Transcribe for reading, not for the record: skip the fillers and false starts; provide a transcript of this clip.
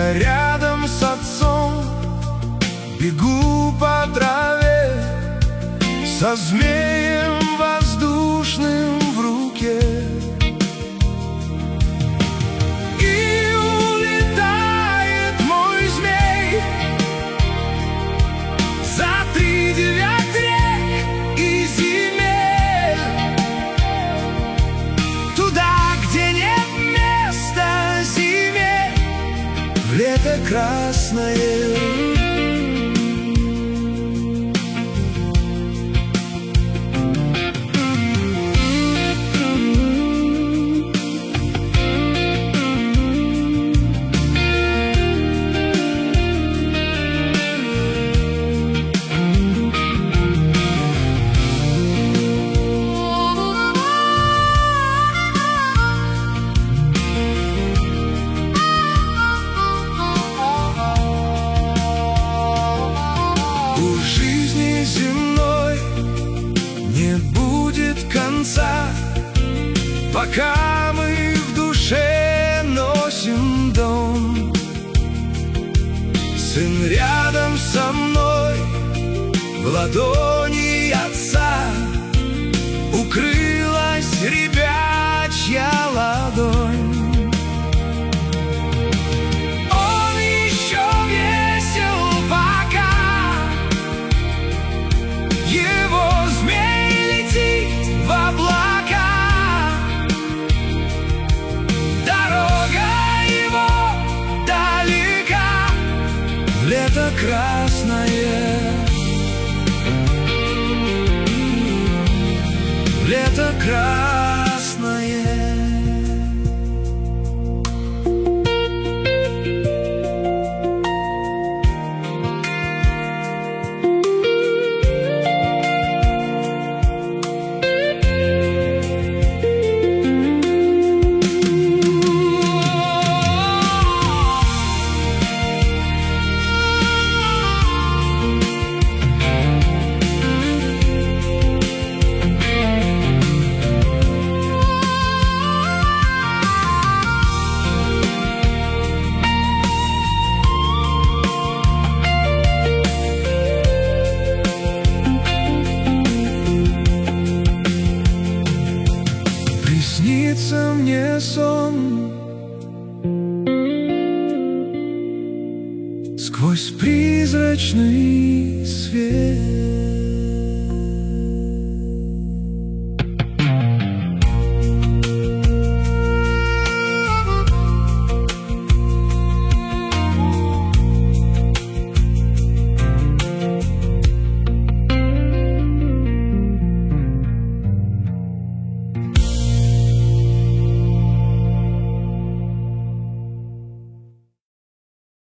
Я рядом с отцом бегу по траве, со змеем воздушным в руке. И улетает мой змей за 39 рек и земель, туда, где нет места зиме, в лето красное. У жизни земной не будет конца, пока мы в душе носим дом. Сын рядом со мной, в ладони отца укрылась ребячья ладонь. Лето красное, лето красное. Снится мне сон сквозь призрачный свет.